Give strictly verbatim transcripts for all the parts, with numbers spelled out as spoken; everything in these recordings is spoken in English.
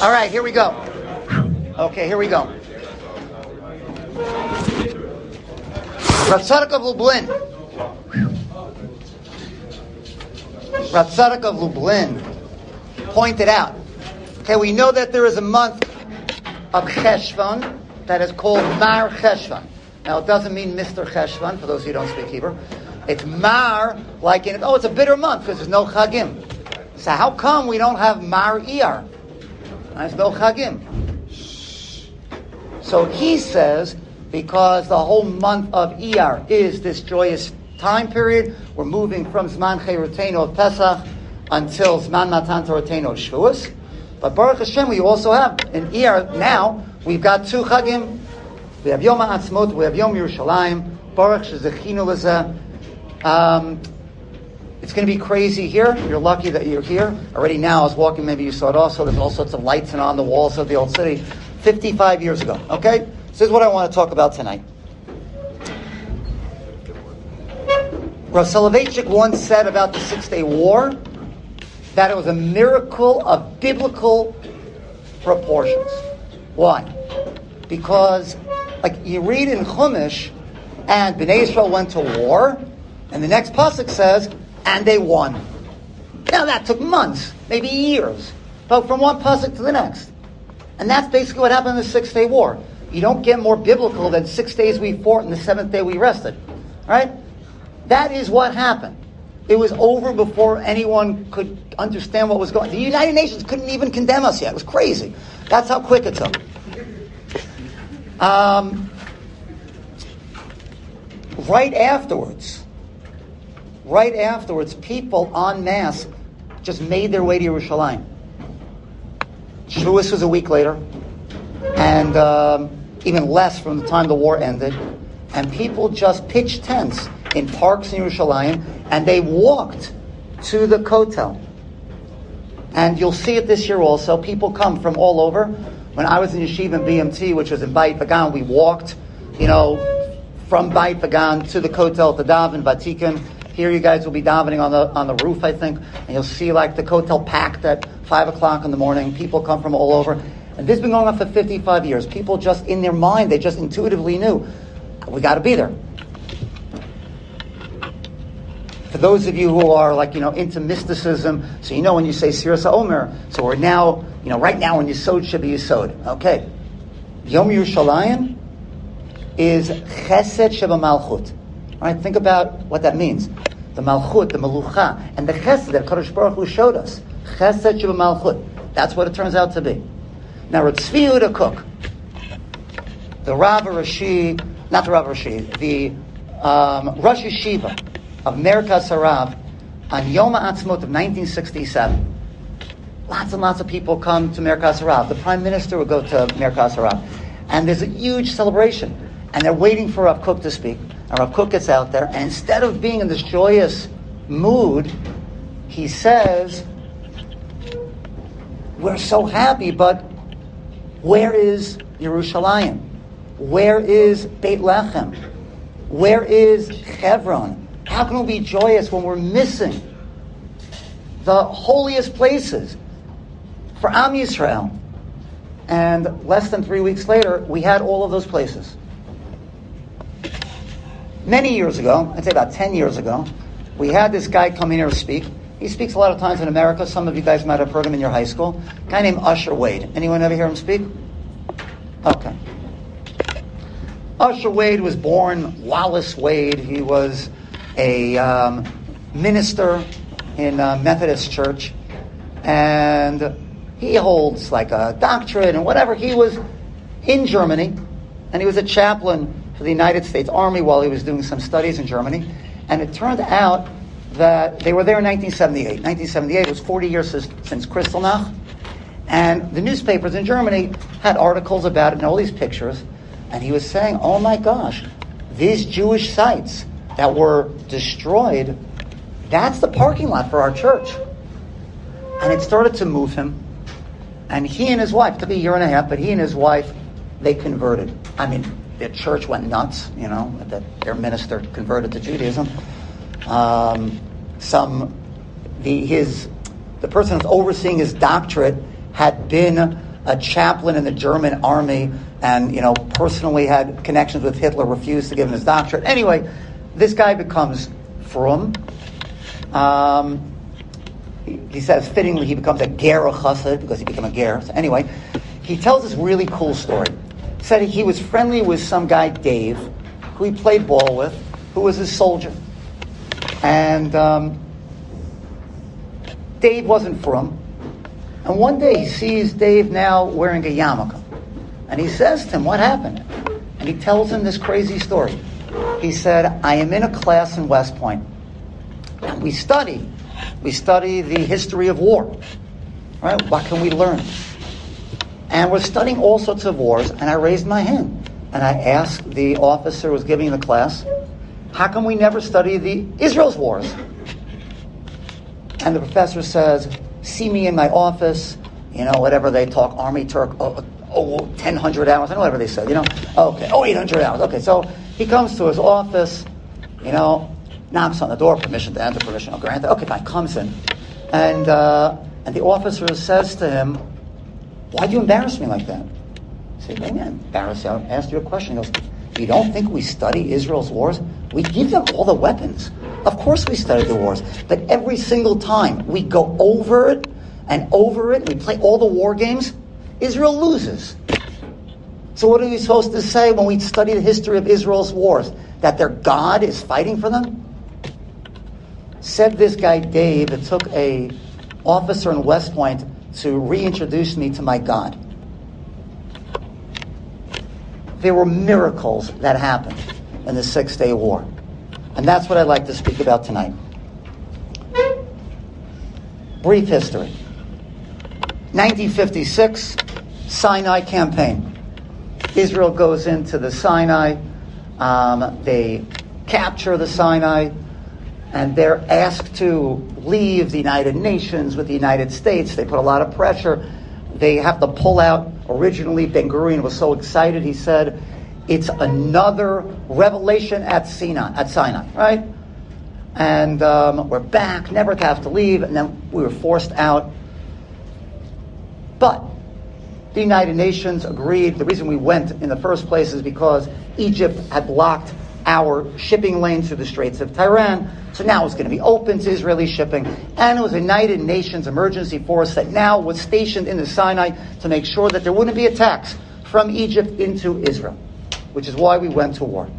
All right, here we go. Okay, here we go. Rav Tzadok of Lublin. Rav Tzadok of Lublin pointed out, okay, we know that there is a month of Cheshvan that is called Mar Cheshvan. Now, it doesn't mean Mister Cheshvan, for those of you who don't speak Hebrew. It's Mar, like in, oh, it's a bitter month because there's no Chagim. So how come we don't have Mar Iyar? There's no Chagim. So he says, because the whole month of Iyar is this joyous time period, we're moving from Zman Cherutenu of Pesach until Zman Matan Torahenu of Shavuos. But Baruch Hashem, we also have, in Iyar now, we've got two Chagim. We have Yom HaAtzmaut, we have Yom Yerushalayim. Baruch Shezechinu Lezeh. Um, it's going to be crazy here. You're lucky that you're here. Already now, I was walking, maybe you saw it also, there's all sorts of lights and on the walls of the old city. fifty-five years ago, okay? This is what I want to talk about tonight. Rav Soloveitchik once said about the Six-Day War that it was a miracle of biblical proportions. Why? Because, like, you read in Chumash, and Bnei Yisrael went to war, and the next pasuk says, and they won. Now that took months, maybe years, but from one pasuk to the next. And that's basically what happened in the Six-Day War. You don't get more biblical than six days we fought and the seventh day we rested. Right? That is what happened. It was over before anyone could understand what was going on. The United Nations couldn't even condemn us yet. It was crazy. That's how quick it took. Um, right afterwards, right afterwards, people en masse just made their way to Yerushalayim. Shavuos was a week later, and um, even less from the time the war ended. And people just pitched tents in parks in Yerushalayim, and they walked to the Kotel. And you'll see it this year also. People come from all over. When I was in Yeshiva in B M T, which was in Beit Pagan, we walked, you know, from Beit Pagan to the Kotel to daven, Vatikan. Here you guys will be davening on the on the roof, I think, and you'll see like the Kotel packed at five o'clock in the morning. People come from all over. And this has been going on for fifty-five years. People just, in their mind, they just intuitively knew, we got to be there. For those of you who are like, you know, into mysticism, so you know when you say Siras HaOmer, so we're now, you know, right now when Yesod should be Yesod. Okay. Yom Yerushalayim is Chesed Sheba Malchut. All right, think about what that means. The Malchut, the Melucha, and the Chesed that Kadosh Baruch Hu showed us. Chesed Sheba Malchut. That's what it turns out to be. Now, Rav Tzvi Yehuda Kook, the Rav Rashi, not the Rav Rashi, the um, Rosh Yeshiva of Merkaz Harav on Yom HaAtzmaut of nineteen sixty-seven. Lots and lots of people come to Merkaz Harav. The Prime Minister would go to Merkaz Harav. And there's a huge celebration. And they're waiting for Rav Kook to speak. And Rav Kook gets out there, and instead of being in this joyous mood, he says, we're so happy, but where is Yerushalayim? Where is Beit Lechem? Where is Hebron? How can we be joyous when we're missing the holiest places for Am Yisrael? And less than three weeks later, we had all of those places. Many years ago, I'd say about ten years ago, we had this guy come in here to speak. He speaks a lot of times in America. Some of you guys might have heard him in your high school. A guy named Usher Wade. Anyone ever hear him speak? Okay. Usher Wade was born Wallace Wade. He was a um, minister in a Methodist church. And he holds like a doctorate and whatever. He was in Germany, and he was a chaplain for the United States Army while he was doing some studies in Germany. And it turned out that they were there in nineteen seventy-eight. nineteen seventy-eight was forty years since, since Kristallnacht. And the newspapers in Germany had articles about it and all these pictures. And he was saying, oh my gosh, these Jewish sites that were destroyed, that's the parking lot for our church. And it started to move him. And he and his wife, it took a year and a half, but he and his wife, they converted. I mean, their church went nuts, you know, that their minister converted to Judaism. Um, some, the his, the person who's overseeing his doctorate had been a chaplain in the German army and, you know, personally had connections with Hitler, refused to give him his doctorate. Anyway, this guy becomes frum. Um, he, he says fittingly he becomes a ger chassid because he became a ger. So anyway, he tells this really cool story. He said he was friendly with some guy, Dave, who he played ball with, who was a soldier. And um, Dave wasn't frum. And one day he sees Dave now wearing a yarmulke. And he says to him, what happened? And he tells him this crazy story. He said, I am in a class in West Point. And we study. We study the history of war. Right? What can we learn? And we're studying all sorts of wars. And I raised my hand. And I asked the officer who was giving the class, how come we never study the Israel's wars? And the professor says, see me in my office, you know, whatever they talk, Army Turk, oh, oh ten hundred hours, I know whatever they said, you know. Okay, oh, eight hundred hours. Okay, so he comes to his office, you know, knocks on the door, permission to enter, permission granted. Okay, fine, comes in. And uh, and the officer says to him, why do you embarrass me like that? I say, man, embarrass you. I asked you a question. He goes, you don't think we study Israel's wars? We give them all the weapons. Of course we study the wars. But every single time we go over it and over it, we play all the war games, Israel loses. So what are we supposed to say when we study the history of Israel's wars? That their God is fighting for them? Said this guy Dave, it took a officer in West Point to reintroduce me to my God. There were miracles that happened in the Six-Day War. And that's what I'd like to speak about tonight. Brief history. nineteen fifty-six, Sinai campaign. Israel goes into the Sinai. Um, they capture the Sinai. And they're asked to leave the United Nations with the United States. They put a lot of pressure. They have to pull out. Originally, Ben-Gurion was so excited, he said, it's another revelation at Sinai, at Sinai, right? And um, we're back, never to have to leave, and then we were forced out. But the United Nations agreed. The reason we went in the first place is because Egypt had blocked our shipping lanes through the Straits of Tiran. So now it's going to be open to Israeli shipping. And it was a United Nations emergency force that now was stationed in the Sinai to make sure that there wouldn't be attacks from Egypt into Israel, which is why we went to war.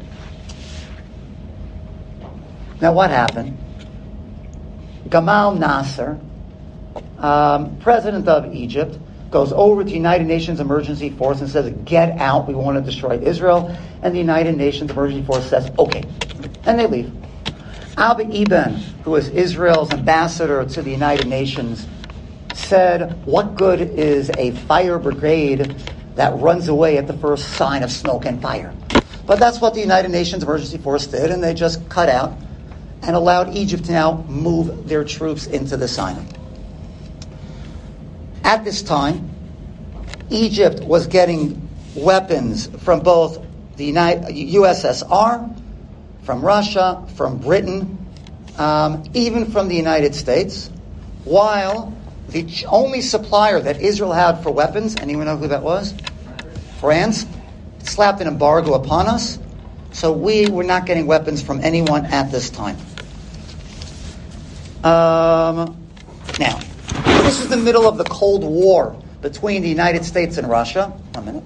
Now what happened? Gamal Nasser, um, president of Egypt, goes over to the United Nations emergency force and says, get out, we want to destroy Israel. And the United Nations emergency force says, okay. And they leave. Abba Eban, who is Israel's ambassador to the United Nations, said, what good is a fire brigade that runs away at the first sign of smoke and fire? But that's what the United Nations emergency force did, and they just cut out and allowed Egypt to now move their troops into the Sinai. At this time, Egypt was getting weapons from both the U S S R, from Russia, from Britain, um, even from the United States, while the only supplier that Israel had for weapons, anyone know who that was? France. Slapped an embargo upon us, so we were not getting weapons from anyone at this time. Um, now, this is the middle of the Cold War between the United States and Russia. One minute.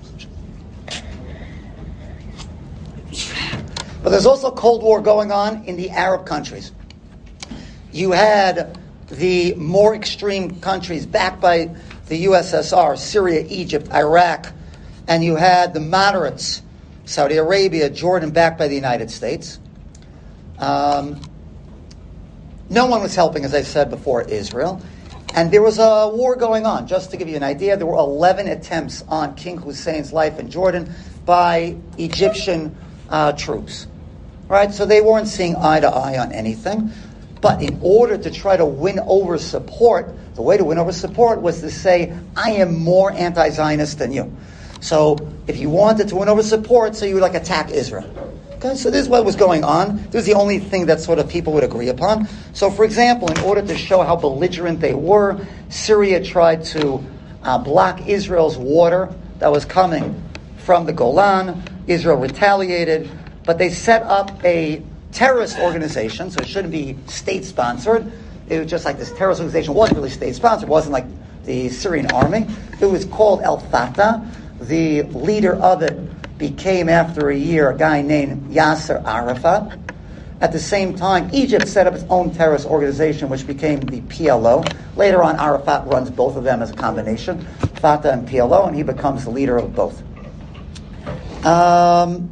But there's also a Cold War going on in the Arab countries. You had the more extreme countries backed by the U S S R, Syria, Egypt, Iraq, and you had the moderates, Saudi Arabia, Jordan, backed by the United States. Um, no one was helping, as I said before, Israel. And there was a war going on. Just to give you an idea, there were eleven attempts on King Hussein's life in Jordan by Egyptian uh, troops. Right? So they weren't seeing eye to eye on anything. But in order to try to win over support, the way to win over support was to say, I am more anti-Zionist than you. So if you wanted to win over support, so you would like attack Israel. Okay, so this is what was going on. This is the only thing that sort of people would agree upon. So for example, in order to show how belligerent they were, Syria tried to uh, block Israel's water that was coming from the Golan. Israel retaliated, but they set up a terrorist organization, so it shouldn't be state-sponsored. It was just like this terrorist organization wasn't really state-sponsored. It wasn't like the Syrian army. It was called Al-Fatah. The leader of it became, after a year, a guy named Yasser Arafat. At the same time, Egypt set up its own terrorist organization, which became the P L O. Later on, Arafat runs both of them as a combination, Fatah and P L O, and he becomes the leader of both. Um,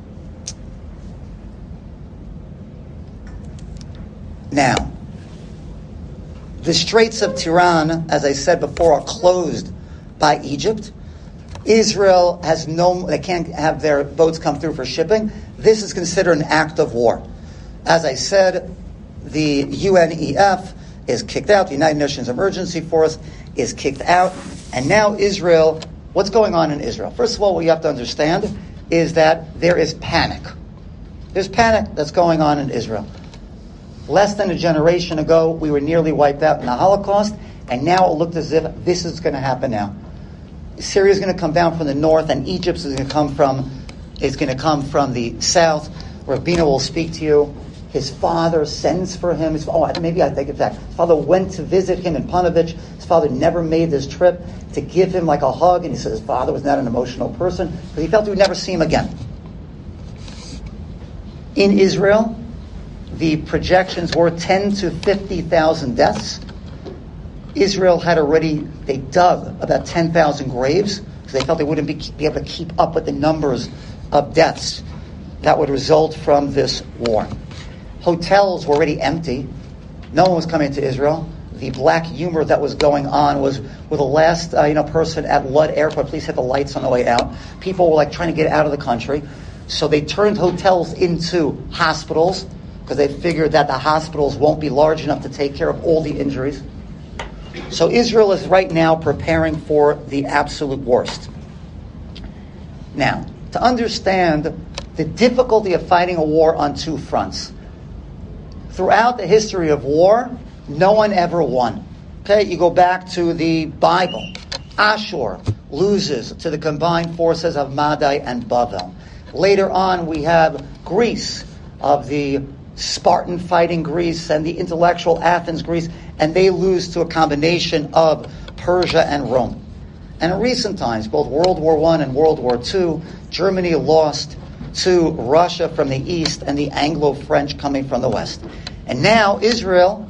now, the Straits of Tiran, as I said before, are closed by Egypt. Israel has no, they can't have their boats come through for shipping. This is considered an act of war. As I said, the U N E F is kicked out. The United Nations Emergency Force is kicked out. And now Israel, what's going on in Israel? First of all, what you have to understand is that there is panic. There's panic that's going on in Israel. Less than a generation ago, we were nearly wiped out in the Holocaust, and now it looked as if this is going to happen now. Syria is going to come down from the north, and Egypt is going to come from is going to come from the south. Rabina will speak to you. His father sends for him. His, oh, maybe I take it back. His father went to visit him in Panovich. His father never made this trip to give him like a hug, and he said his father was not an emotional person because he felt he would never see him again. In Israel, the projections were ten to fifty thousand deaths. Israel had already, they dug about ten thousand graves because they felt they wouldn't be, be able to keep up with the numbers of deaths that would result from this war. Hotels were already empty. No one was coming to Israel. The black humor that was going on was with the last uh, you know person at Lud Airport. Please hit the lights on the way out. People were like trying to get out of the country. So they turned hotels into hospitals because they figured that the hospitals won't be large enough to take care of all the injuries. So Israel is right now preparing for the absolute worst. Now, to understand the difficulty of fighting a war on two fronts. Throughout the history of war, no one ever won. Okay, you go back to the Bible. Ashur loses to the combined forces of Madai and Bavel. Later on, we have Greece, of the Spartan fighting Greece and the intellectual Athens Greece, and they lose to a combination of Persia and Rome. And in recent times, both World War One and World War Two, Germany lost to Russia from the east and the Anglo-French coming from the west. And now Israel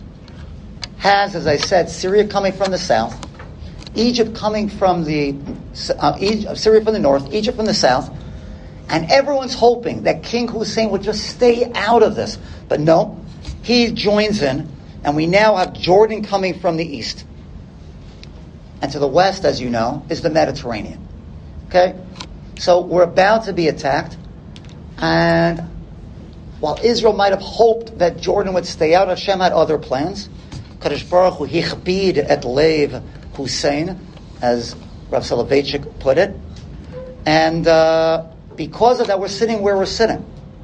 has, as I said, Syria coming from the south, Egypt coming from the uh, Egypt, Syria from the north, Egypt from the south, and everyone's hoping that King Hussein would just stay out of this. But no, he joins in, and we now have Jordan coming from the east. And to the west, as you know, is the Mediterranean. Okay? So we're about to be attacked, and while Israel might have hoped that Jordan would stay out, Hashem had other plans. Kadosh Baruch Hu hichbid et leiv Hussein, as Rav Soloveitchik put it. And uh, because of that, we're sitting where we're sitting.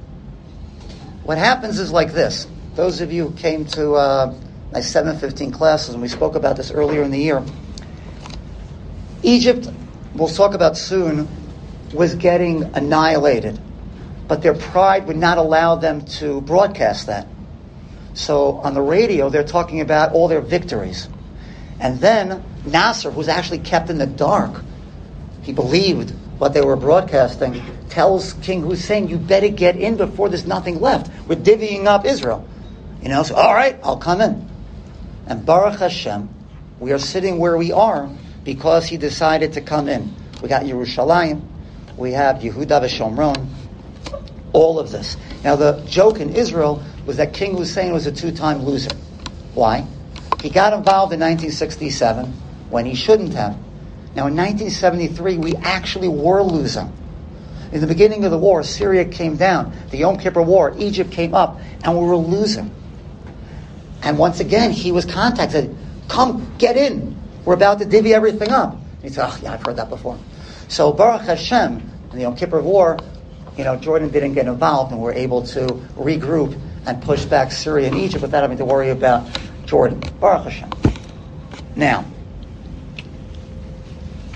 What happens is like this. Those of you who came to uh, my seven fifteen classes, and we spoke about this earlier in the year, Egypt, we'll talk about soon, was getting annihilated. But their pride would not allow them to broadcast that. So on the radio, they're talking about all their victories. And then Nasser, who's actually kept in the dark, he believed what they were broadcasting, tells King Hussein, you better get in before there's nothing left. We're divvying up Israel. You know, so all right, I'll come in. And Baruch Hashem, we are sitting where we are because he decided to come in. We got Yerushalayim, we have Yehuda v'Shomron, all of this. Now the joke in Israel was that King Hussein was a two-time loser. Why? He got involved in nineteen sixty-seven when he shouldn't have. Now in nineteen seventy-three, we actually were losing. In the beginning of the war, Syria came down. The Yom Kippur War, Egypt came up, and we were losing. And once again, he was contacted. Come, get in. We're about to divvy everything up. And he said, oh, yeah, I've heard that before. So Baruch Hashem, in the Yom Kippur War, you know, Jordan didn't get involved, and we're able to regroup and push back Syria and Egypt without having to worry about Jordan. Baruch Hashem. Now,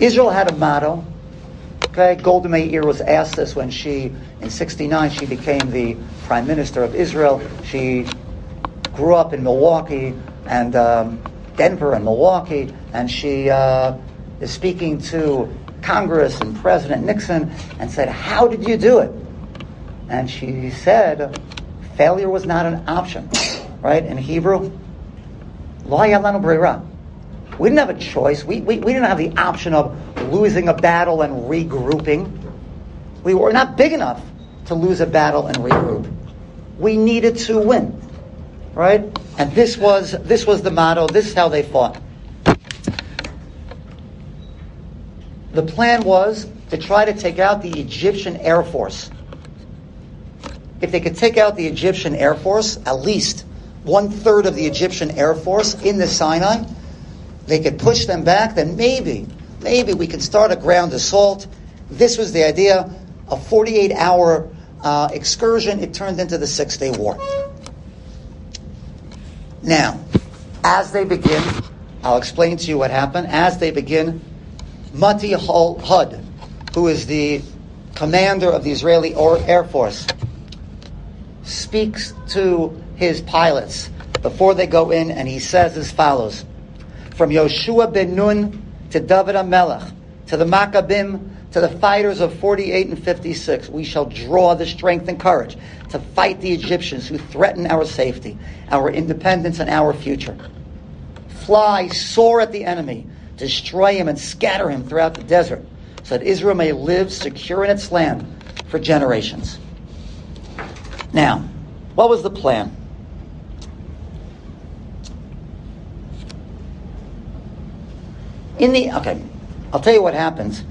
Israel had a motto. Okay, Golda Meir was asked this when she, in sixty-nine, she became the prime minister of Israel. She grew up in Milwaukee and um, Denver and Milwaukee, and she uh, is speaking to Congress and President Nixon and said, "How did you do it?" And she said, "Failure was not an option." Right? In Hebrew, lo haya lanu brira. We didn't have a choice. We, we, we didn't have the option of losing a battle and regrouping. We were not big enough to lose a battle and regroup. We needed to win. Right? And this was this was the motto. This is how they fought. The plan was to try to take out the Egyptian Air Force. If they could take out the Egyptian Air Force, at least one third of the Egyptian Air Force in the Sinai, they could push them back, then maybe, maybe we could start a ground assault. This was the idea, a forty-eight hour uh, excursion. It turned into the Six-Day War. Now, as they begin, I'll explain to you what happened. As they begin, Mati Hud, who is the commander of the Israeli Air Force, speaks to his pilots before they go in, and he says as follows: from Yoshua ben Nun to David HaMelech, to the Maccabim, to the fighters of forty-eight and fifty-six, we shall draw the strength and courage to fight the Egyptians who threaten our safety, our independence, and our future. Fly, soar at the enemy, destroy him and scatter him throughout the desert, so that Israel may live secure in its land for generations. Now, what was the plan? In the okay, I'll tell you what happens.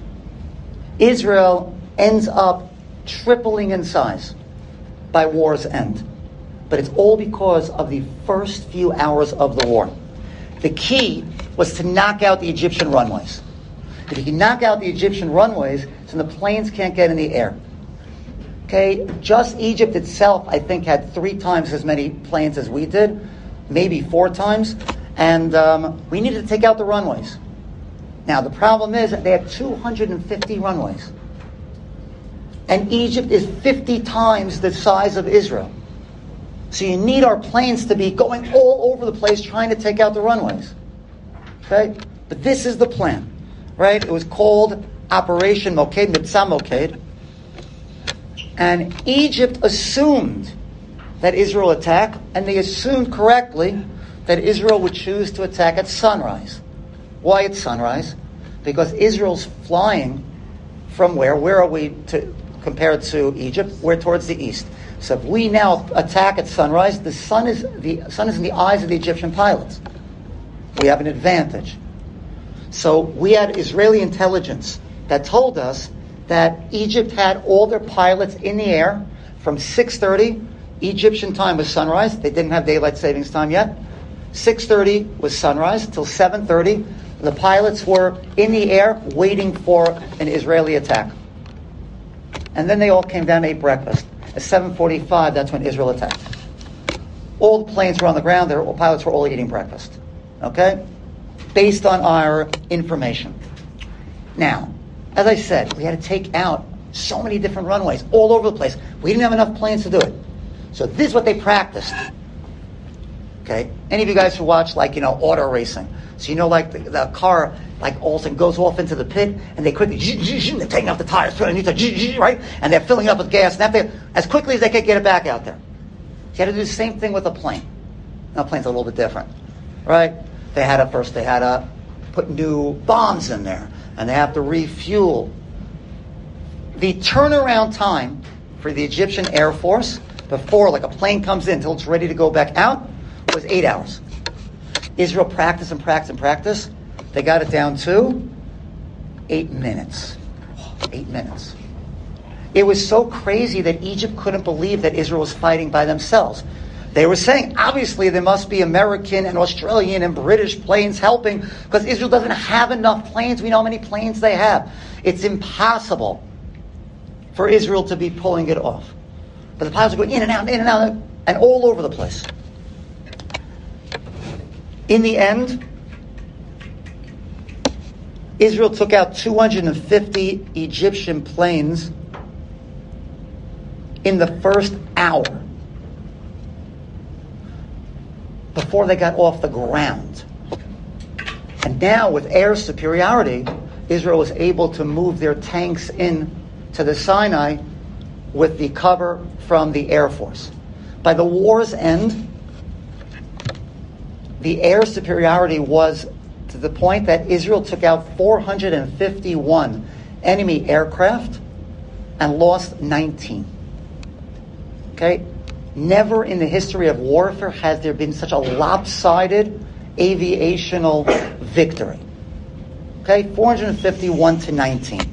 Israel ends up tripling in size by war's end. But it's all because of the first few hours of the war. The key was to knock out the Egyptian runways. If you can knock out the Egyptian runways, then the planes can't get in the air. Okay, just Egypt itself, I think, had three times as many planes as we did, maybe four times, and um, we needed to take out the runways. Now, the problem is that they had two hundred fifty runways. And Egypt is fifty times the size of Israel. So you need our planes to be going all over the place trying to take out the runways. Okay? But this is the plan. Right? It was called Operation Moked, Mitzah Moked. And Egypt assumed that Israel would attack, and they assumed correctly that Israel would choose to attack at sunrise. Why at sunrise? Because Israel's flying from where? Where are we to, compared to Egypt? We're towards the east. So if we now attack at sunrise, the sun is the sun is in the eyes of the Egyptian pilots. We have an advantage. So we had Israeli intelligence that told us that Egypt had all their pilots in the air from six thirty. Egyptian time was sunrise. They didn't have daylight savings time yet. six thirty was sunrise till seven thirty. The pilots were in the air waiting for an Israeli attack. And then they all came down and ate breakfast. At seven forty-five, that's when Israel attacked. All the planes were on the ground. Their pilots were all eating breakfast. Okay? Based on our information. Now, as I said, we had to take out so many different runways all over the place. We didn't have enough planes to do it. So this is what they practiced. Okay? Any of you guys who watch, like, you know, auto racing. So you know, like, the, the car, like, all of a sudden goes off into the pit, and they quickly, they're taking off the tires, right? And they're filling it up with gas, and that, as quickly as they can get it back out there. You had to do the same thing with a plane. Now, a plane's a little bit different, right? They had to, first they had to put new bombs in there, and they have to refuel. The turnaround time for the Egyptian Air Force, before, like, a plane comes in until it's ready to go back out, was eight hours. Israel practiced and practiced and practiced. They got it down to eight minutes. Eight minutes. It was so crazy that Egypt couldn't believe that Israel was fighting by themselves. They were saying, obviously, there must be American and Australian and British planes helping, because Israel doesn't have enough planes. We know how many planes they have. It's impossible for Israel to be pulling it off. But the pilots are going in and out, in and out, and all over the place. In the end, Israel took out two hundred fifty Egyptian planes in the first hour before they got off the ground. And now with air superiority, Israel was able to move their tanks in to the Sinai with the cover from the Air Force. By the war's end, the air superiority was to the point that Israel took out four hundred fifty-one enemy aircraft and lost nineteen. Okay? Never in the history of warfare has there been such a lopsided aviational victory. Okay? four hundred fifty-one to nineteen.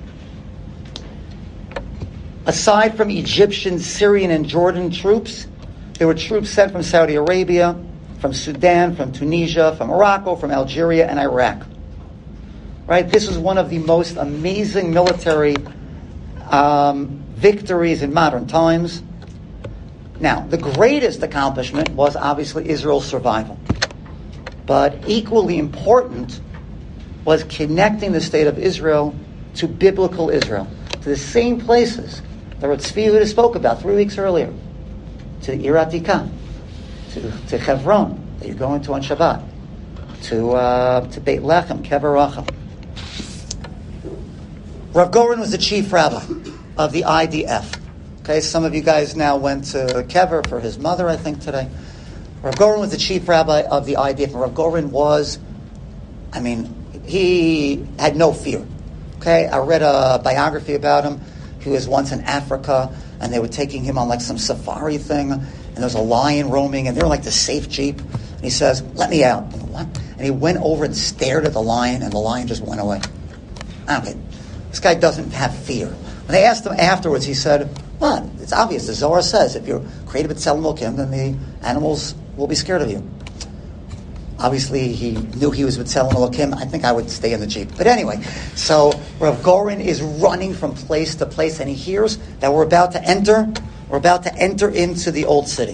Aside from Egyptian, Syrian, and Jordan troops, there were troops sent from Saudi Arabia, from Sudan, from Tunisia, from Morocco, from Algeria, and Iraq. Right? This was one of the most amazing military um, victories in modern times. Now, the greatest accomplishment was obviously Israel's survival. But equally important was connecting the state of Israel to biblical Israel, to the same places that Tzvi Yehuda spoke about three weeks earlier, to the Ir Atikah, to, to Hebron, that you're going to on Shabbat, to uh, to Beit Lechem, Kever Rachel. Rav Goren was the chief rabbi of the I D F. Okay, some of you guys now went to Kever for his mother, I think, today. Rav Goren was the chief rabbi of the I D F, and Rav Goren was, I mean, he had no fear. Okay, I read a biography about him. He was once in Africa, and they were taking him on like some safari thing, and there was a lion roaming, and they were like the safe jeep. And he says, "Let me out." And, what? And he went over and stared at the lion, and the lion just went away. Okay, this guy doesn't have fear. When they asked him afterwards, he said, "Well, it's obvious. The Zohar says if you're created with Tzelem Elokim, then the animals will be scared of you." Obviously, he knew he was with Tzelem Elokim. I think I would stay in the Jeep. But anyway, so Rav Goren is running from place to place, and he hears that we're about to enter, we're about to enter into the old city.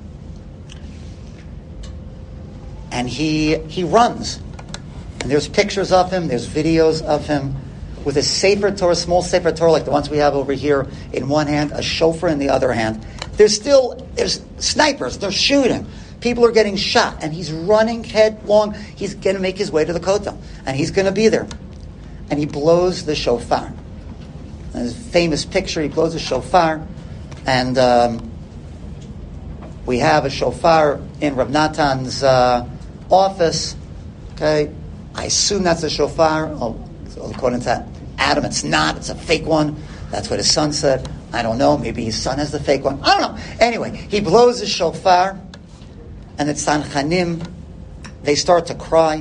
And he he runs. And there's pictures of him, there's videos of him with a Sefer Torah, small Sefer Torah like the ones we have over here in one hand, a shofar in the other hand. There's still, there's snipers, they're shooting. People are getting shot, and he's running headlong. He's going to make his way to the Kotel, and he's going to be there. And he blows the shofar. And his famous picture, he blows the shofar, and um, we have a shofar in Rav Natan's uh, office. Okay, I assume that's a shofar. Oh, according to Adam, it's not. It's a fake one. That's what his son said. I don't know. Maybe his son has the fake one. I don't know. Anyway, he blows the shofar. And the Tzanchanim, they start to cry.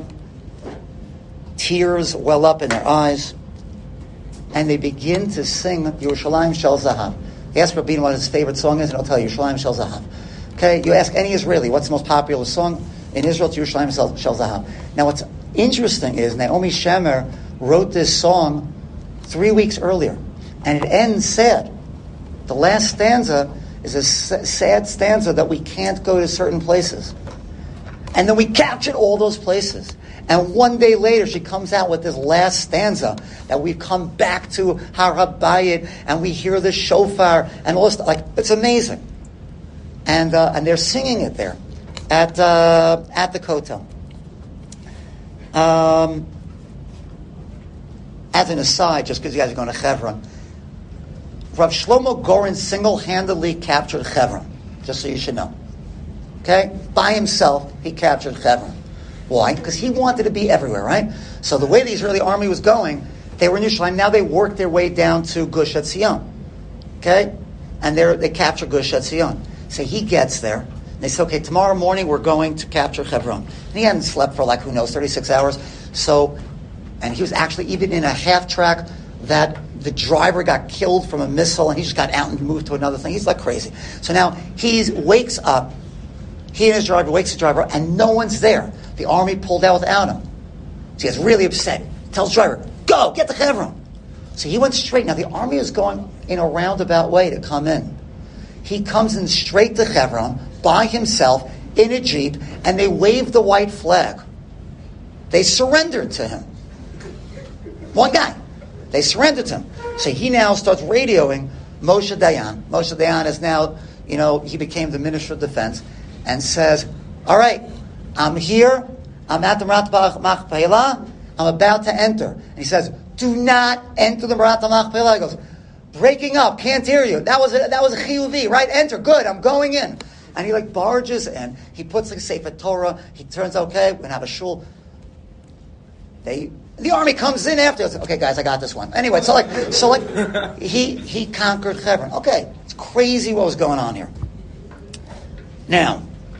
Tears well up in their eyes. And they begin to sing Yerushalayim Shel Zahav. You ask Rabbeinu what his favorite song is, and he'll tell you Yerushalayim Shel Zahav. Okay, you ask any Israeli, what's the most popular song in Israel? It's Yerushalayim Shel Zahav. Now what's interesting is Naomi Shemer wrote this song three weeks earlier. And it ends sad. The last stanza is a sad stanza that we can't go to certain places. And then we captured all those places. And one day later, she comes out with this last stanza that we've come back to Har HaBayit, and we hear the shofar and all this stuff. Like, it's amazing. And uh, and they're singing it there at uh, at the Kotel. Um, as an aside, just because you guys are going to Hebron, Rav Shlomo Goren single-handedly captured Hebron, just so you should know. Okay? By himself, he captured Hebron. Why? Because he wanted to be everywhere, right? So the way the Israeli army was going, they were in Yerushalayim. Now they worked their way down to Gush Etzion. Okay? And they they captured Gush Etzion. So he gets there. And they say, okay, tomorrow morning we're going to capture Hebron. And he hadn't slept for like, who knows, thirty-six hours. So, and he was actually even in a half-track that the driver got killed from a missile, and he just got out and moved to another thing. He's like crazy. So now he wakes up, he and his driver wakes the driver, and no one's there. The army pulled out without him. So he gets really upset. He tells the driver, go, get to Hebron. So he went straight. Now the army is going in a roundabout way to come in. He comes in straight to Hebron by himself in a jeep, and they wave the white flag. They surrendered to him. One guy. They surrendered to him. So he now starts radioing Moshe Dayan. Moshe Dayan is now, you know, he became the Minister of Defense, and says, all right, I'm here, I'm at the Marat Machpelah, I'm about to enter. And he says, do not enter the Marat Machpelah. He goes, breaking up, can't hear you. That was a, that was a chiyuvi, right? Enter, good, I'm going in. And he like barges in. He puts like a Sefer Torah. He turns, okay, we're going to have a shul. They, the army comes in after. Like, okay, guys, I got this one. Anyway, so like, so like, he he conquered Hebron. Okay, it's crazy what was going on here. Now,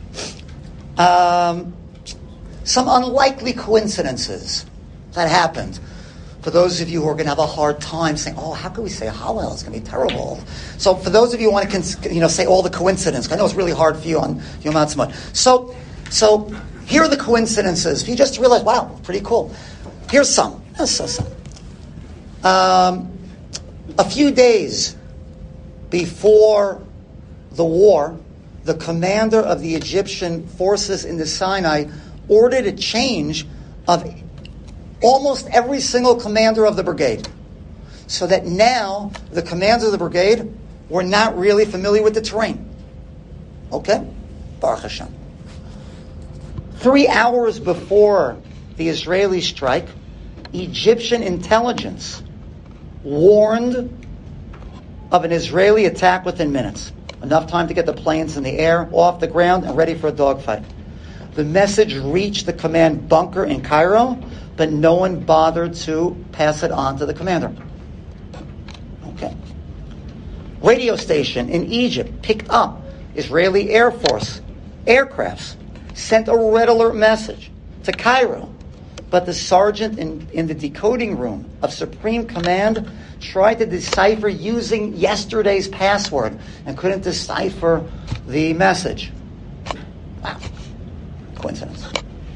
um, some unlikely coincidences that happened. For those of you who are going to have a hard time saying, "Oh, how can we say Hallel? It's going to be terrible." So, for those of you who want to, cons- you know, say all the coincidences, I know it's really hard for you on Yom Ha'atzmaut. So, so here are the coincidences. If you just realize, wow, pretty cool. Here's some. Here's some. Um, a few days before the war, the commander of the Egyptian forces in the Sinai ordered a change of almost every single commander of the brigade. So that now the commanders of the brigade were not really familiar with the terrain. Okay? Baruch Hashem. Three hours before the Israeli strike, Egyptian intelligence warned of an Israeli attack within minutes. Enough time to get the planes in the air, off the ground, and ready for a dogfight. The message reached the command bunker in Cairo, but no one bothered to pass it on to the commander. Okay. Radio station in Egypt picked up Israeli Air Force aircrafts, sent a red alert message to Cairo, but the sergeant in, in the decoding room of Supreme Command tried to decipher using yesterday's password and couldn't decipher the message. Wow. Coincidence.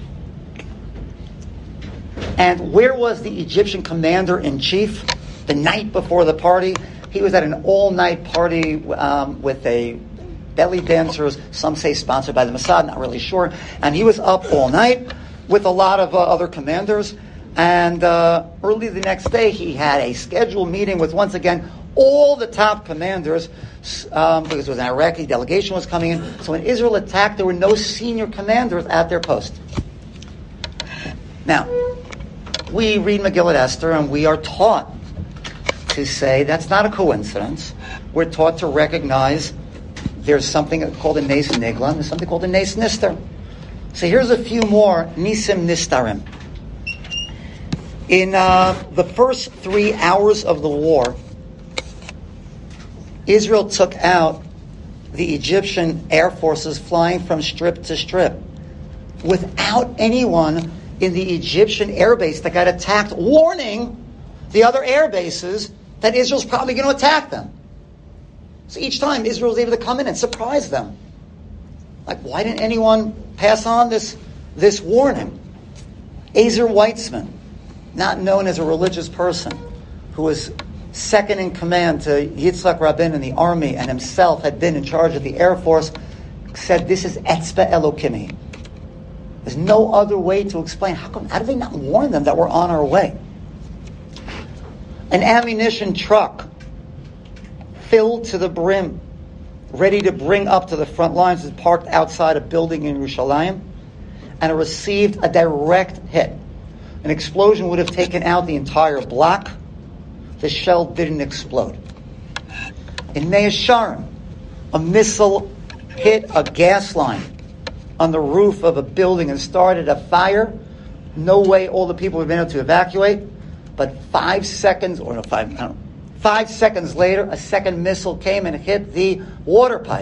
And where was the Egyptian commander-in-chief the night before the party? He was at an all-night party um, with a belly dancers, some say sponsored by the Mossad, not really sure. And he was up all night with a lot of uh, other commanders. And uh, early the next day, he had a scheduled meeting with, once again, all the top commanders, um, because it was an Iraqi delegation was coming in. So when Israel attacked, there were no senior commanders at their post. Now, we read Megillat Esther, and we are taught to say that's not a coincidence. We're taught to recognize there's something called a Nes Nigla, and there's something called a Nes Nister. So here's a few more Nisim Nistarim. In uh, the first three hours of the war, Israel took out the Egyptian air forces flying from strip to strip without anyone in the Egyptian air base that got attacked, warning the other air bases that Israel's probably going to attack them. So each time Israel was able to come in and surprise them. Like, why didn't anyone pass on this, this warning? Ezer Weitzman, not known as a religious person, who was second in command to Yitzhak Rabin in the army and himself had been in charge of the Air Force, said this is Etzba Elokimi. There's no other way to explain. How come? How did they not warn them that we're on our way? An ammunition truck filled to the brim, ready to bring up to the front lines, is parked outside a building in Yerushalayim, and it received a direct hit. An explosion would have taken out the entire block. The shell didn't explode. In Mea Shearim, a missile hit a gas line on the roof of a building and started a fire. No way all the people would have been able to evacuate. But five seconds, or no, five, I don't know, five seconds later, a second missile came and hit the water pipe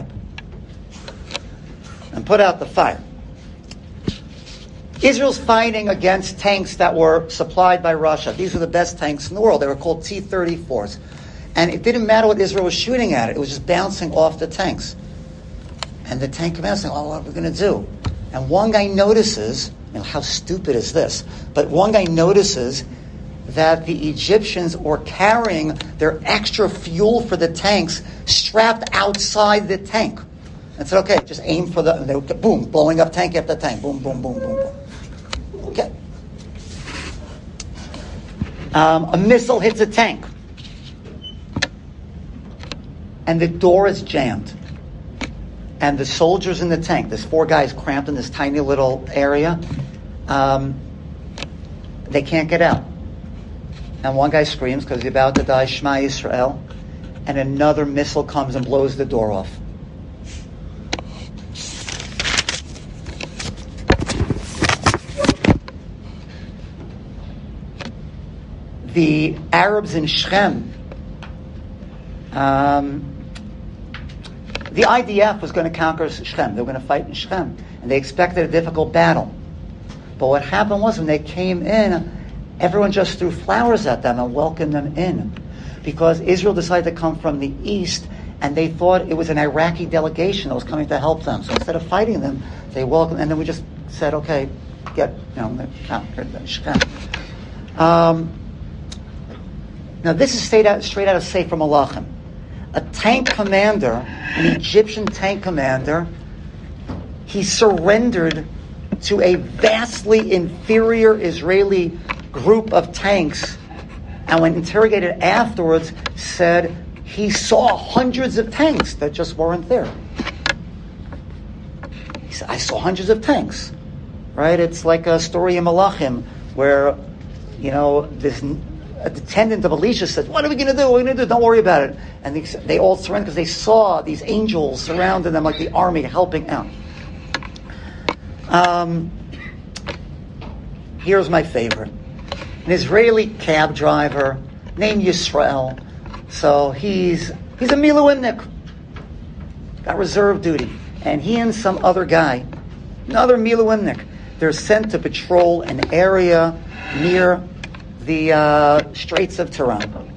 and put out the fire. Israel's fighting against tanks that were supplied by Russia. These were the best tanks in the world. They were called T thirty-fours. And it didn't matter what Israel was shooting at it. It was just bouncing off the tanks. And the tank commander saying, oh, what are we going to do? And one guy notices, you know, how stupid is this? But one guy notices that the Egyptians were carrying their extra fuel for the tanks strapped outside the tank. And said, okay, just aim for the, and they would, boom, blowing up tank after tank. Boom, boom, boom, boom, boom. Okay. Um, a missile hits a tank, and the door is jammed. And the soldiers in the tank, there's four guys cramped in this tiny little area, um, they can't get out. And one guy screams because he's about to die, Shema Yisrael, and another missile comes and blows the door off. The Arabs in Shechem, um, the I D F was going to conquer Shechem. They were going to fight in Shechem. And they expected a difficult battle. But what happened was when they came in, everyone just threw flowers at them and welcomed them in. Because Israel decided to come from the east, and they thought it was an Iraqi delegation that was coming to help them. So instead of fighting them, they welcomed, and then we just said, okay, get, you know, conquered Shechem. Um, now this is straight out, straight out of Sefer Malachim. A tank commander, an Egyptian tank commander, he surrendered to a vastly inferior Israeli group of tanks, and when interrogated afterwards, said he saw hundreds of tanks that just weren't there. He said, I saw hundreds of tanks. Right? It's like a story in Malachim where, you know, this a descendant of Elisha says, what are we going to do? What are we going to do? Don't worry about it. And they, they all surrendered because they saw these angels surrounding them like the army helping out. Um, here's my favorite. An Israeli cab driver named Yisrael. So he's he's a Miluimnik. Got reserve duty. And he and some other guy, another Miluimnik, they're sent to patrol an area near the uh, Straits of Tiran.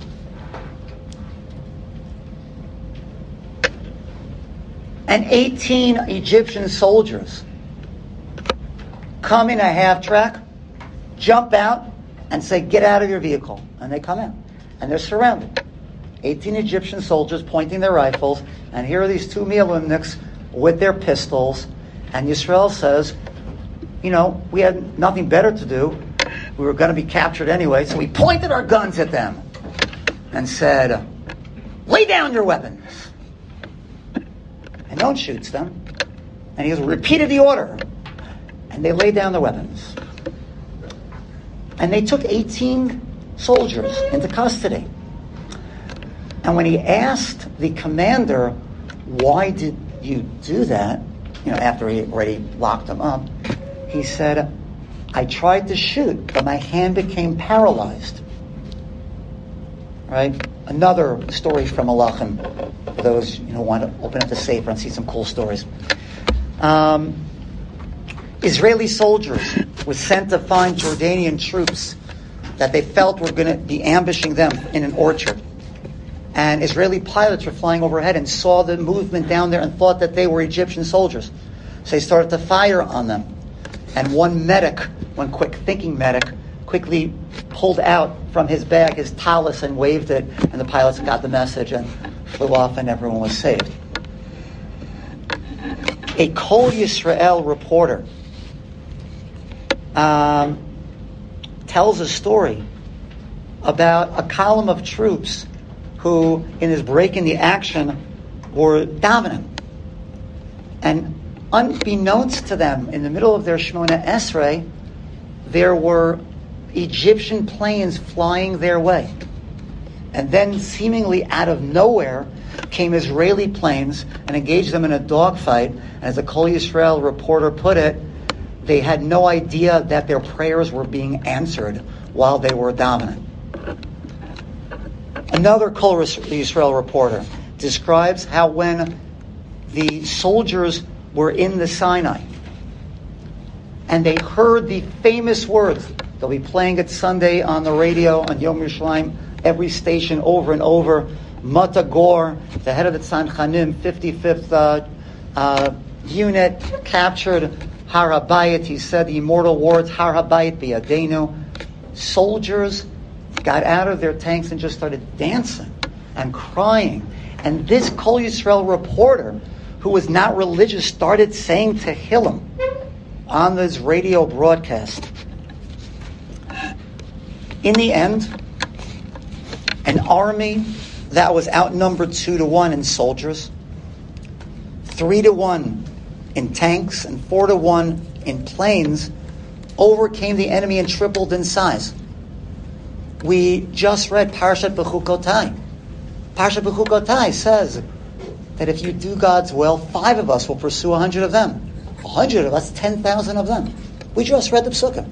And eighteen Egyptian soldiers come in a half-track, jump out, and say, get out of your vehicle. And they come out. And they're surrounded. eighteen Egyptian soldiers pointing their rifles, and here are these two Miluimniks with their pistols. And Yisrael says, you know, we had nothing better to do. We were going to be captured anyway, so we pointed our guns at them and said, lay down your weapons. And no one shoots them. And he has repeated the order. And they laid down their weapons. And they took eighteen soldiers into custody. And when he asked the commander, why did you do that? You know, after he already locked them up, he said, I tried to shoot, but my hand became paralyzed. Right? Another story from Malachim, for those you know want to open up the Sefer and see some cool stories. Um, Israeli soldiers were sent to find Jordanian troops that they felt were going to be ambushing them in an orchard. And Israeli pilots were flying overhead and saw the movement down there and thought that they were Egyptian soldiers. So they started to fire on them. And one medic, one quick-thinking medic, quickly pulled out from his bag his talus and waved it, and the pilots got the message and flew off, and everyone was saved. A Kol Yisrael reporter um, tells a story about a column of troops who, in this break in the action, were davening. And unbeknownst to them, in the middle of their Shemona Esrei, there were Egyptian planes flying their way. And then, seemingly out of nowhere, came Israeli planes and engaged them in a dogfight. And as the Kol Yisrael reporter put it, they had no idea that their prayers were being answered while they were davening. Another Kol Yisrael reporter describes how when the soldiers were in the Sinai and they heard the famous words, they'll be playing it Sunday on the radio on Yom Yerushalayim, every station over and over, Mata Gor, the head of the Tzanchanim, fifty-fifth uh, uh, unit, captured Har HaBayit. He said the immortal words, Har HaBayit biyadenu. Soldiers got out of their tanks and just started dancing and crying. And this Kol Yisrael reporter, who was not religious, started saying Tehillim on this radio broadcast. In the end, an army that was outnumbered two to one in soldiers, three to one in tanks, and four to one in planes, overcame the enemy and tripled in size. We just read Parashat Bechukotai. Parashat Bechukotai says that if you do God's will, five of us will pursue a hundred of them. A hundred of us, ten thousand of them. We just read the Psukim.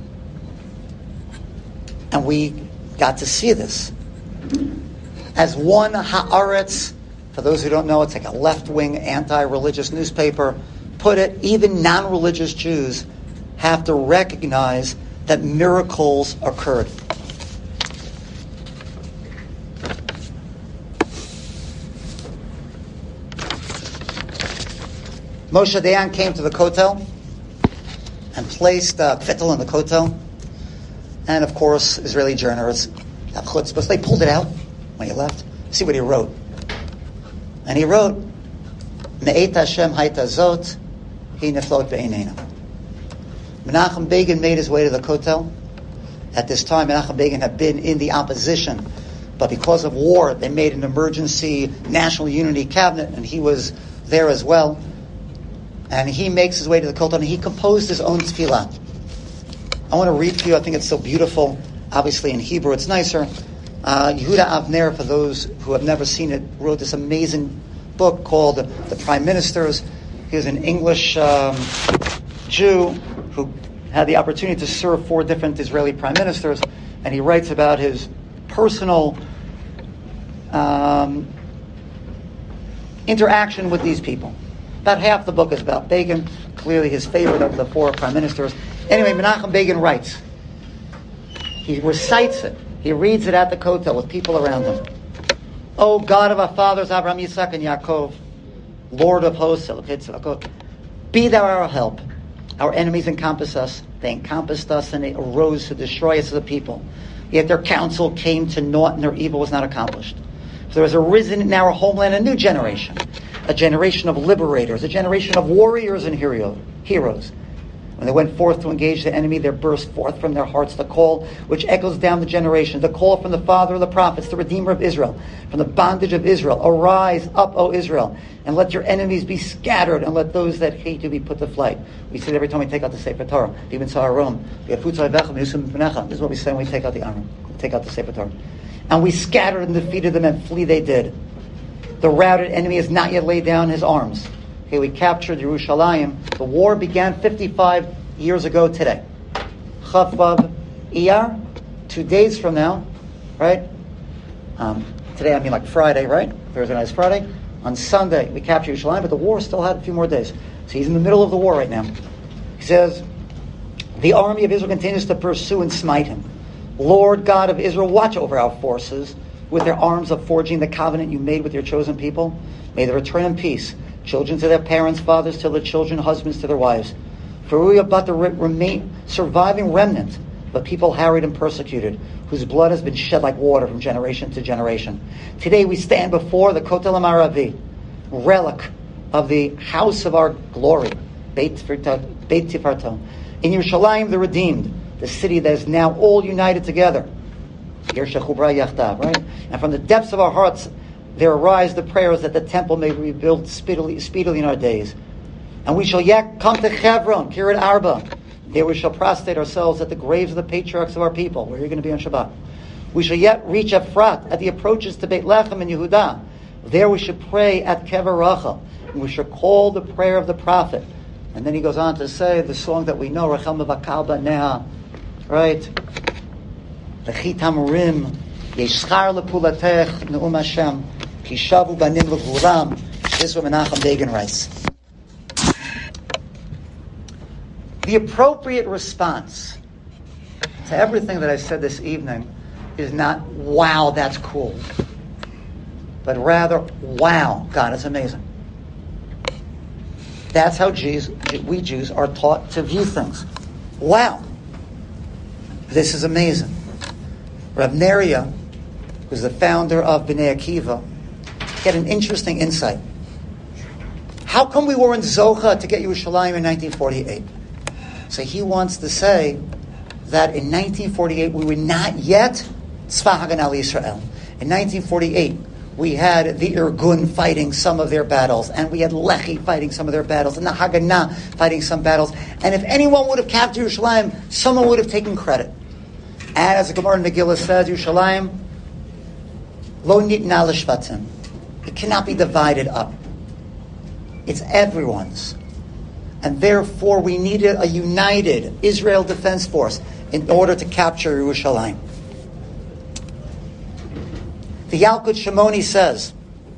And we got to see this. As one Haaretz, for those who don't know, it's like a left-wing, anti-religious newspaper, put it, even non-religious Jews have to recognize that miracles occurred. Moshe Dayan came to the Kotel and placed uh, Kvittel in the Kotel. And of course, Israeli journalists have chutzpahs. They pulled it out when he left. See what he wrote. And he wrote, Me'et Hashem haita zot, hi neflot be'einena. Menachem Begin made his way to the Kotel. At this time, Menachem Begin had been in the opposition. But because of war, they made an emergency national unity cabinet, and he was there as well. And he makes his way to the Kotel, and he composed his own tefillah. I want to read to you, I think it's so beautiful. Obviously in Hebrew it's nicer. Uh, Yehuda Avner, for those who have never seen it, wrote this amazing book called The Prime Ministers. He was an English um, Jew who had the opportunity to serve four different Israeli prime ministers, and he writes about his personal um, interaction with these people. About half the book is about Begin, clearly his favorite of the four prime ministers. Anyway, Menachem Begin writes. He recites it. He reads it at the Kotel with people around him. O God of our fathers, Abraham, Yitzhak, and Yaakov, Lord of hosts, be thou our help. Our enemies encompass us. They encompassed us, and they arose to destroy us as a people. Yet their counsel came to naught, and their evil was not accomplished. So there has arisen in our homeland a new generation. A generation of liberators, a generation of warriors and hero, heroes. When they went forth to engage the enemy, there burst forth from their hearts the call which echoes down the generation, the call from the father of the prophets, the Redeemer of Israel, from the bondage of Israel. Arise up, O Israel, and let your enemies be scattered, and let those that hate you be put to flight. We say it every time we take out the Sefer Torah. Even Saharom. This is what we say when we take out the Aron, take out the Sefer Torah. And we scattered and defeated them, and flee they did. The routed enemy has not yet laid down his arms. Okay, we captured Yerushalayim. The war began fifty-five years ago today. Chav Vav Iyar, two days from now, right? Um, today I mean like Friday, right? Thursday night is Friday. On Sunday we captured Yerushalayim, but the war still had a few more days. So he's in the middle of the war right now. He says, the army of Israel continues to pursue and smite him. Lord God of Israel, watch over our forces with their arms of forging the covenant you made with your chosen people. May they return in peace, children to their parents, fathers to their children, husbands to their wives. For we are but the re- remain surviving remnant of a people harried and persecuted, whose blood has been shed like water from generation to generation. Today we stand before the Kotel HaMaravi, relic of the house of our glory, Beit Tifarto. In Yerushalayim, the redeemed, the city that is now all united together. Right? And from the depths of our hearts there arise the prayers that the temple may be rebuilt speedily, speedily in our days. And we shall yet come to Hebron, Kiryat Arba. There we shall prostrate ourselves at the graves of the patriarchs of our people. Where are you going to be on Shabbat? We shall yet reach Ephrat at the approaches to Beit Lechem and Yehudah. There we should pray at Kever Rachel. And we shall call the prayer of the prophet. And then he goes on to say the song that we know, Rachel Mevakal Banea, right? V'chi tamurim, yeshchar lepulatech, ne'um Hashem, ki shavu banim levuram. This is what Menachem Begin writes. The appropriate response to everything that I said this evening is not, wow, that's cool, but rather, wow, God is amazing. That's how Jews, we Jews are taught to view things. Wow, this is amazing. Rav Neria, who's the founder of Bnei Akiva, had an interesting insight. How come we weren't Zocha to get Yerushalayim in nineteen forty-eight? So he wants to say that in nineteen forty-eight we were not yet Tzva Haganah Yisrael. In nineteen forty-eight, we had the Irgun fighting some of their battles, and we had Lechi fighting some of their battles, and the Haganah fighting some battles. And if anyone would have captured Yerushalayim, someone would have taken credit. And as the Gemara in Megillah says, Yerushalayim, lo nitna l'shvatim. It cannot be divided up. It's everyone's. And therefore, we needed a united Israel Defense Force in order to capture Yerushalayim. The Yalkut Shimoni says,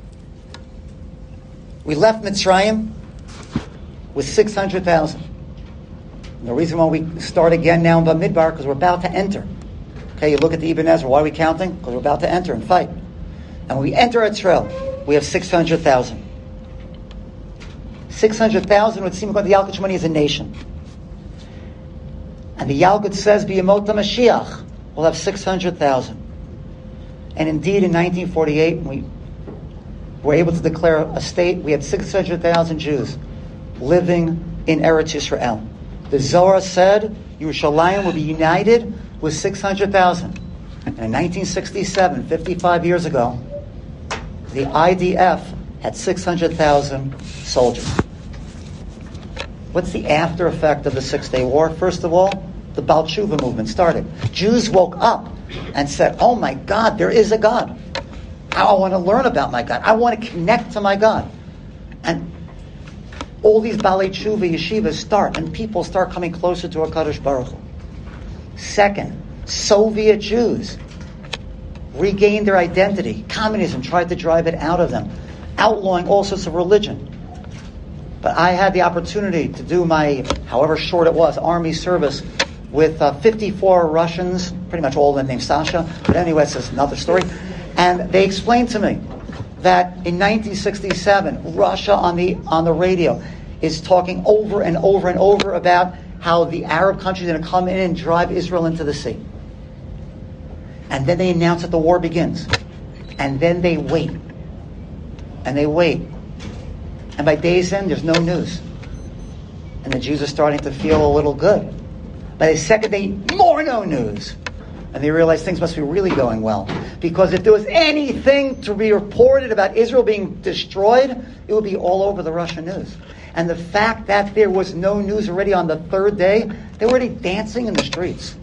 we left Mitzrayim with six hundred thousand. The reason why we start again now in Bamidbar, because we're about to enter. Okay, you look at the Ibn Ezra, why are we counting? Because we're about to enter and fight. And when we enter Etzrael, we have six hundred thousand. six hundred thousand would seem like the Yalkut Shimoni is a nation. And the Yalkut says, B'yemot HaMashiach, we'll have six hundred thousand. And indeed, in nineteen forty-eight, we were able to declare a state. We had six hundred thousand Jews living in Eretz Yisrael. The Zohar said Yerushalayim will be united with six hundred thousand. And in nineteen sixty-seven, fifty-five years ago, the I D F had six hundred thousand soldiers. What's the after effect of the Six-Day War? First of all, the Baal Tshuva movement started. Jews woke up and said, oh my God, there is a God. I want to learn about my God. I want to connect to my God. And all these Baalei Tshuva yeshivas start, and people start coming closer to HaKadosh Baruch Hu. Second, Soviet Jews regained their identity. Communism tried to drive it out of them, outlawing all sorts of religion. But I had the opportunity to do my, however short it was, army service with uh, fifty-four Russians, pretty much all of them named Sasha, but anyway, it's another story. And they explained to me that in nineteen sixty-seven, Russia on the on the radio is talking over and over and over about how the Arab countries are going to come in and drive Israel into the sea. And then they announce that the war begins. And then they wait. And they wait. And by day's end, there's no news. And the Jews are starting to feel a little good. By the second day, more no news. And they realize things must be really going well. Because if there was anything to be reported about Israel being destroyed, it would be all over the Russian news. And the fact that there was no news already on the third day, they were already dancing in the streets.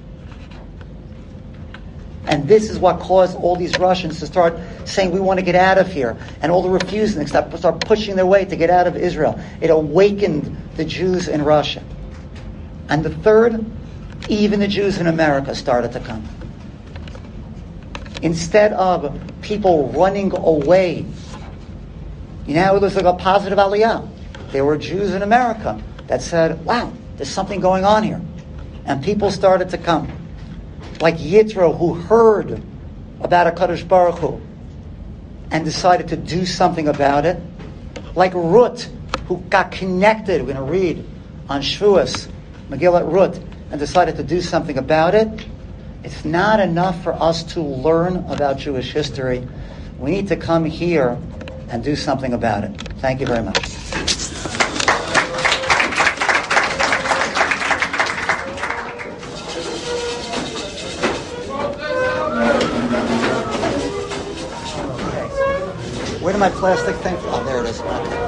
And this is what caused all these Russians to start saying, we want to get out of here. And all the refusing start, start pushing their way to get out of Israel. It awakened the Jews in Russia. And the third, even the Jews in America started to come. Instead of people running away, you know, it was like a positive aliyah. There were Jews in America that said, wow, there's something going on here. And people started to come. Like Yitro, who heard about HaKadosh Baruch Hu and decided to do something about it. Like Ruth, who got connected, we're going to read on Shavuos, Megillat Ruth, and decided to do something about it. It's not enough for us to learn about Jewish history. We need to come here and do something about it. Thank you very much. Where did my plastic thing? Oh, there it is.